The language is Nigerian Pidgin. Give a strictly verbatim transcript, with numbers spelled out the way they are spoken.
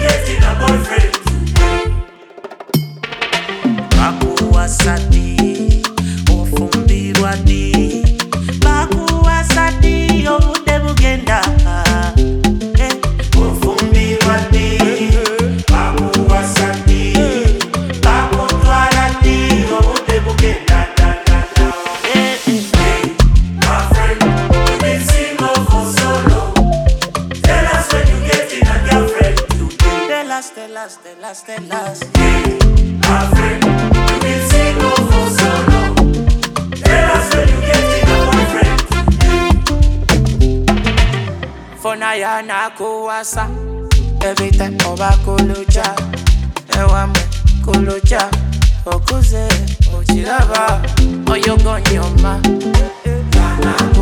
getting a boyfriend today. Bakuwasati, ofumbirwadi. Bakuwasati, obude bugenda. Eh, Ofumbirwadi, bakuwasati, bakutwaladi, obude bugenda da da da. eh, eh. Hey, my friend, you've been single for so long. Tell us when you getting a girlfriend today. Tell us, tell us, tell us, tell us. Hey, my friend, you've been single for so long. Tell us when you getting a boyfriend today. Fona ya na kuwasa. Every time oba kulucha. Ewame kulucha. Okuze, ochilava. Oyo gonyoma. Yana